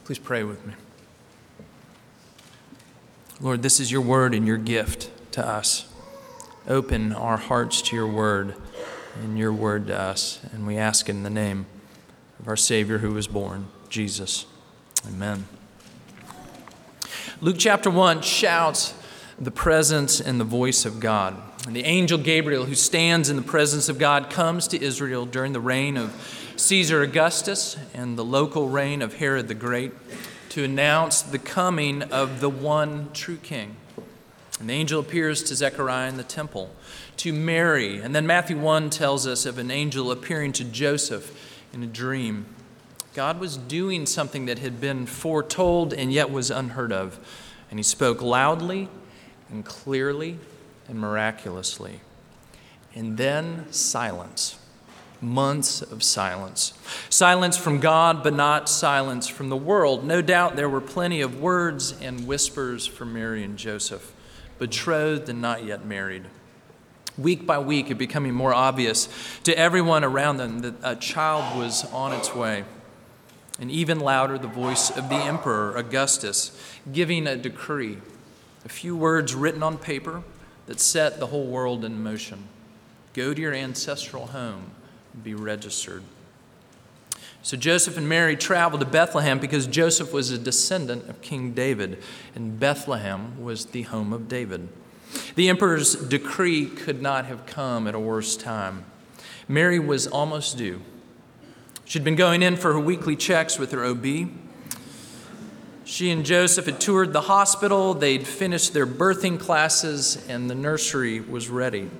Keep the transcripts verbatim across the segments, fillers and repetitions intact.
Please pray with me. Lord, this is your word and your gift to us. Open our hearts to your word and your word to us. And we ask in the name of our Savior who was born, Jesus. Amen. Luke chapter one shouts the presence and the voice of God. And the angel Gabriel, who stands in the presence of God, comes to Israel during the reign of Caesar Augustus and the local reign of Herod the Great to announce the coming of the one true king. And the angel appears to Zechariah in the temple, to Mary. And then Matthew one tells us of an angel appearing to Joseph in a dream. God was doing something that had been foretold and yet was unheard of. And he spoke loudly and clearly and miraculously. And then silence. Months of silence. Silence from God, but not silence from the world. No doubt there were plenty of words and whispers for Mary and Joseph, betrothed and not yet married. Week by week, it becoming more obvious to everyone around them that a child was on its way. And even louder, the voice of the emperor, Augustus, giving a decree, a few words written on paper that set the whole world in motion. Go to your ancestral home and be registered. So Joseph and Mary traveled to Bethlehem because Joseph was a descendant of King David, and Bethlehem was the home of David. The emperor's decree could not have come at a worse time. Mary was almost due. She'd been going in for her weekly checks with her O B. She and Joseph had toured the hospital, they'd finished their birthing classes, and the nursery was ready.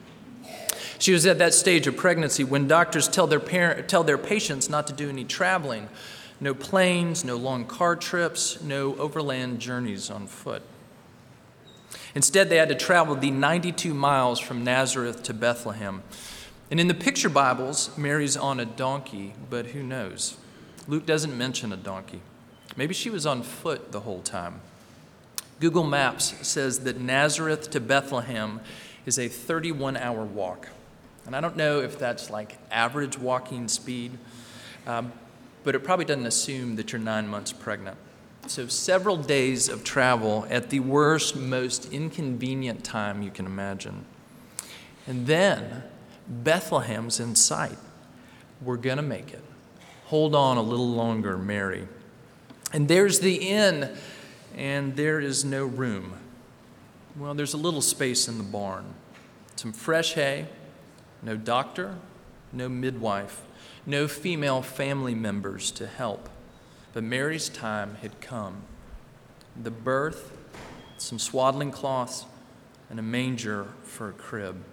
She was at that stage of pregnancy when doctors tell their parent, tell their patients not to do any traveling. No planes, no long car trips, no overland journeys on foot. Instead, they had to travel the ninety-two miles from Nazareth to Bethlehem. And in the picture Bibles, Mary's on a donkey, but who knows? Luke doesn't mention a donkey. Maybe she was on foot the whole time. Google Maps says that Nazareth to Bethlehem is a thirty-one hour walk. And I don't know if that's like average walking speed, um, but it probably doesn't assume that you're nine months pregnant. So several days of travel at the worst, most inconvenient time you can imagine. And then Bethlehem's in sight. We're going to make it. Hold on a little longer, Mary. And there's the inn, and there is no room. Well, there's a little space in the barn. Some fresh hay. No doctor, no midwife, no female family members to help. But Mary's time had come. The birth, some swaddling cloths, and a manger for a crib.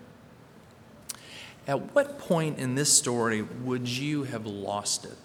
At what point in this story would you have lost it?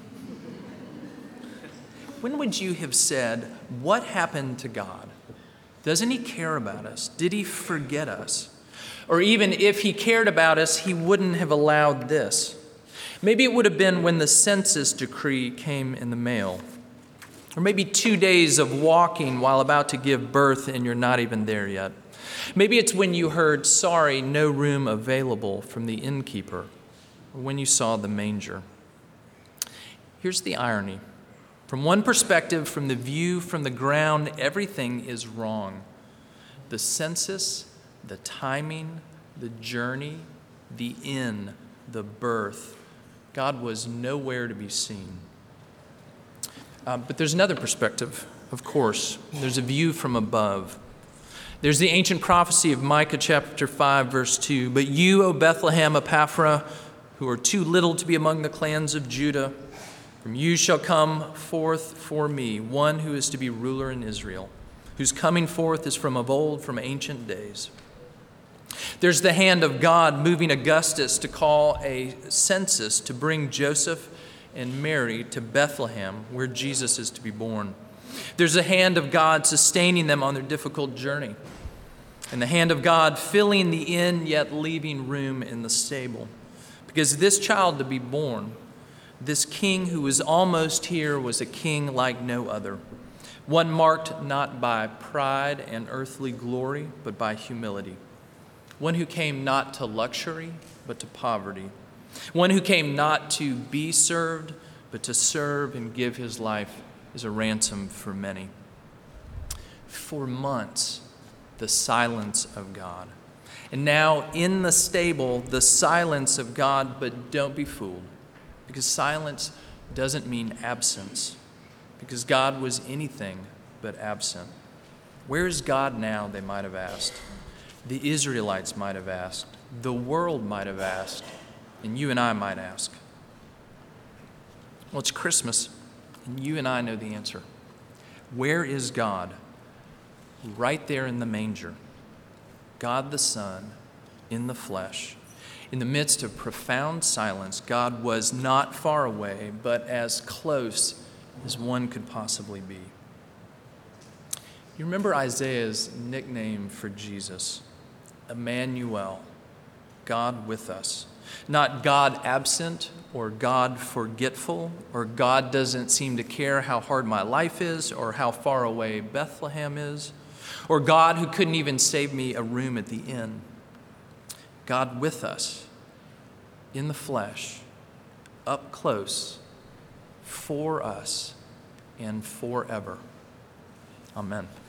When would you have said, what happened to God? Doesn't he care about us? Did he forget us? Or even if he cared about us, he wouldn't have allowed this. Maybe it would have been when the census decree came in the mail. Or maybe two days of walking while about to give birth and you're not even there yet. Maybe it's when you heard, sorry, no room available from the innkeeper. Or when you saw the manger. Here's the irony. From one perspective, from the view from the ground, everything is wrong. The census, the timing, the journey, the inn, the birth. God was nowhere to be seen. Uh, but there's another perspective, of course. There's a view from above. There's the ancient prophecy of Micah chapter five, verse two. But you, O Bethlehem Ephrathah, who are too little to be among the clans of Judah, from you shall come forth for me one who is to be ruler in Israel, whose coming forth is from of old, from ancient days. There's the hand of God moving Augustus to call a census to bring Joseph and Mary to Bethlehem, where Jesus is to be born. There's the hand of God sustaining them on their difficult journey, and the hand of God filling the inn yet leaving room in the stable. Because this child to be born, this king who was almost here, was a king like no other. One marked not by pride and earthly glory, but by humility. One who came not to luxury, but to poverty. One who came not to be served, but to serve and give his life is a ransom for many. For months, the silence of God. And now in the stable, the silence of God, but don't be fooled, because silence doesn't mean absence, because God was anything but absent. Where is God now, they might have asked. The Israelites might have asked. The world might have asked. And you and I might ask. Well, it's Christmas, and you and I know the answer. Where is God? Right there in the manger. God the Son in the flesh. In the midst of profound silence, God was not far away, but as close as one could possibly be. You remember Isaiah's nickname for Jesus? Emmanuel, God with us. Not God absent or God forgetful or God doesn't seem to care how hard my life is or how far away Bethlehem is or God who couldn't even save me a room at the inn. God with us in the flesh, up close, for us and forever. Amen.